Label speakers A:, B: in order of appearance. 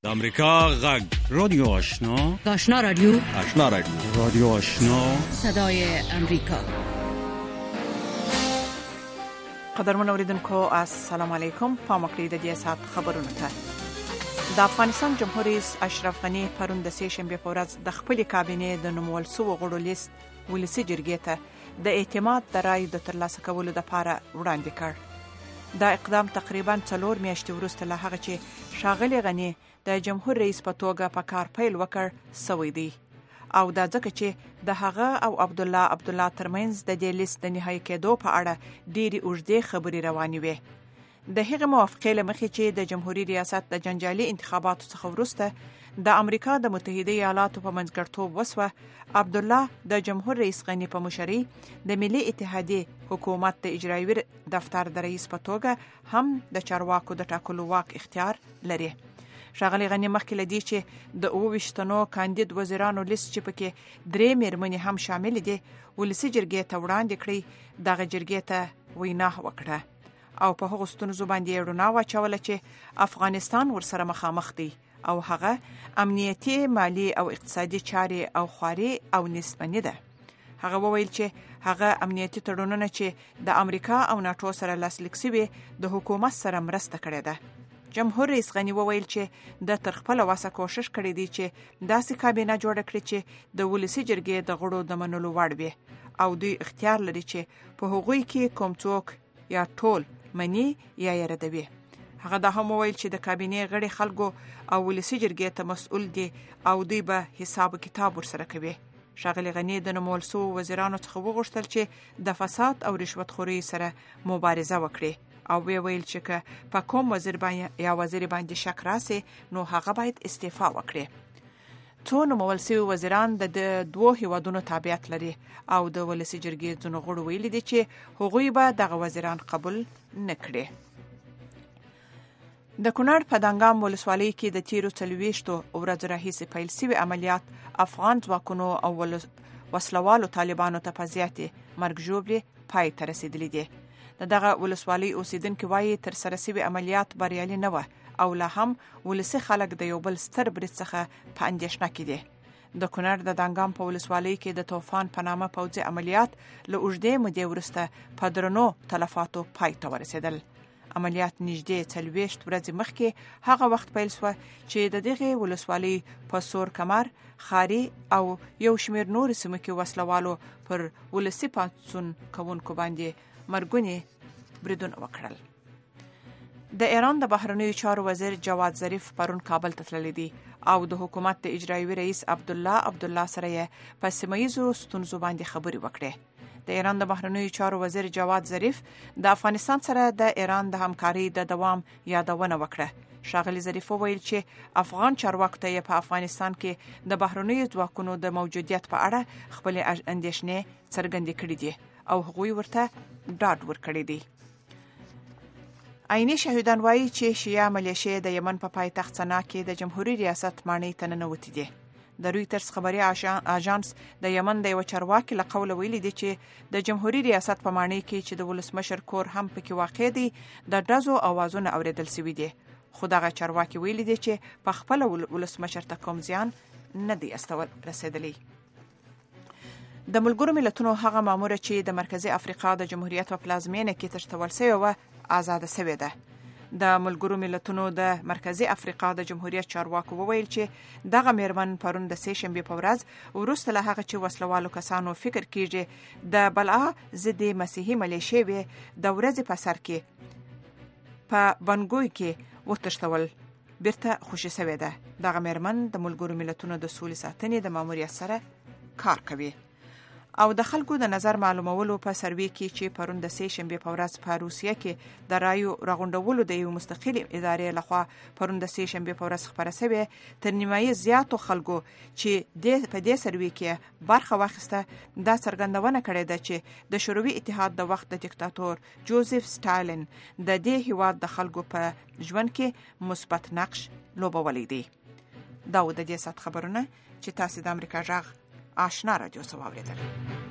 A: امریکا غږ
B: رادیو آشنا،
C: آشنا رادیو،
A: آشنا رادیو،
B: رادیو آشنا،
C: صدای امریکا.
D: قدرمن اوریدونکو السلام علیکم. پامکړی د دې سات خبرونه ته. د افغانستان جمهور رئیس اشرف غنی پرون د سه شنبه په ورځ د خپل کابینې د نومول سو غړو لیست ولسی جرګې ته د اعتماد د رای د ترلاسه کولو لپاره وړاندې کړ. دا اقدام تقریبا 4 میاشتې وروسته له هغه چې ښاغلی غنی د جمهور رئیس په توګه په کار پیل وکړ سوی دی، او دا ځکه چې د هغه او عبد الله ترمنځ د دې لیست د نهایی کېدو په اړه ډېری اوږدې خبرې روانې وې. د هغې موافقې له مخې چې د جمهوریت ریاست د جنجالي انتخاباتو څخه وروسته د امریکا د متحده ایالاتو په منځګړیتوب وسوه، عبد الله د جمهور رئیس غنی په مشرۍ د ملي اتحادیې حکومت د اجرایي دفتر د رئیس په توګه هم د چارواکو د ټاکلو واک اختیار لري. ښاغلی غنی مخکې له دې چې د 28 تنو کاندید وزیرانو لیست چې پکې 3 میرمنې هم شامل دي ولسی جرګې ته وړاندې کړی، دغه جرګې ته وینا وکړه او په هغو ستونزو باندې رڼا واچوله چې افغانستان ورسره مخامخ دی او هغه امنیتي، مالی او اقتصادي چارې او خواري او نسبنی ده. هغه وویل چې هغه امنیتي تړونونه چې د امریکا او ناتو سره لاسلیک شوي د حکومت سره مرسته کړې ده. جمهور رئیس غنی وویل چې د تر خپل وسه کوشش کړی دی چې داسې کابینه جوړه کړي چې د ولسی جرګې د غړو د منلو وړ وي او دوی اختیار لري چې په هغوی کې کوم څوک یا ټول منی یا یې ردوي. هغه دا هم وویل چې د کابینې غړي خلکو او ولسی جرګې ته مسؤل دي او دوی به حساب کتاب ورسره کوي. ښاغلی غنی د نومول سو وزیرانو څخه وغوښتل چې د فساد او رشوت خورۍ سره مبارزه وکړي او ویل چې که په کوم وزیر باندې شک راسي نو هغه باید استعفا وکړي. څو نومول سوي وزیران د 2 هیوادونو تابعیت لري او د ولسی جرګې ځینو غړو ویلي دي چې هغوی به دغه وزیران قبول نه کړي. د کونړ په دانګام ولسوالۍ کې د تیرو 40 ورځو راهیسې پیل شوي عملیات افغان ځواکونو او وسلوالو طالبانو ته په زیاتې مرګ ژوبلې پای ته رسېدلي دي. دغه ولسوالۍ اوسیدونکي وایي تر سره شوي عملیات بریالي نه وه او لا هم ولسي خلک د یو بل ستر برید څخه په اندېښنه کې دي. د کونړ د دانګام په ولسوالۍ کې د طوفان په نامه پوځي عملیات له اوږدې مودې وروسته په درنو تلفاتو پای ته ورسېدل. عملیات نږدې 40 ورځې مخکې هغه وخت پیل شو چې د دغه ولسوالۍ په سور کمر، خاري او یو شمېر نور سیمو کې وسلوالو پر ولسي پاڅون کوونکو باندې مرګونی بریدونه وکړل. د ایران د بهرنیو چارو وزیر جواد ظریف پرون کابل ته تللی دی او د حکومت د اجرایي رئیس عبد الله سره یې په سیمه ییزو ستونزو باندې خبرې وکړې. د ایران د بهرنیو چارو وزیر جواد ظریف د افغانستان سره د ایران د همکارۍ د دوام یادونه وکړه. ښاغلی ظریف وویل چې افغان چارواکو ته په افغانستان کې د بهرنیو ځواکونو د موجودیت په اړه خپل اندېښنې څرګندې کړې دي او هغوی ورته ډاډ ورکړی دی. عیني شهیدان وایي چې شیعه ملیشې د یمن په پایتخت سنا کې د جمهوریت ریاست ماڼۍ ته ننوتې دي. د رویټرز خبري اژانس د یمن د یو چارواکي له قوله ویلي دی چې د جمهوریت ریاست په ماڼۍ کې چې د ولسمشر کور هم پکې واقع دی د ډزو اوازونه اوریدل شوي دي، خو دغه چارواکي ویلي دی چې په خپل ولسمشر ته کوم زیان نه دی رسېدلی. د ملګرو ملتونو هغه ماموره چې د مرکزی افریقا د جمهوریت په پلازمینه کې تشتول شوی و آزاده شوې ده. د ملګرو ملتونو د مرکزی افریقا د جمهوریت چارواکو وویل چې دغه میرمن پرون د سه شنبه په ورځ وروسته له هغه چې وسلوالو کسانو فکر کیږي د بلعا ضد مسیحي ملیشې د ورځې په سر کې په بنګوی کې وتښتول بیرته خوشي شوې ده. دغه میرمن د ملګرو ملتونو د سولې ساتنې د ماموریت سره کار کوي او د خلکو د نظر معلومولو په سروې کې چې پرون د سه شنبه په ورځ په روسیه کې د رایو راغونډولو د یو مستقلې ادارې لخوا پرون د سه شنبه په ورځ خبره شوې تر نیمایي زیاتو خلکو چې په دې سروې کې برخه واخیسته دا څرګندونه کړې ده چې د شوروي اتحاد د وخت د دیکتاتور جوزف ستالین د دې هیواد د خلکو په ژوند کې مثبت نقش لوبولی دی. دا و د دې سات خبرونه چې تاسو د امریکا غږ آشنا رادیو سره واوریدل.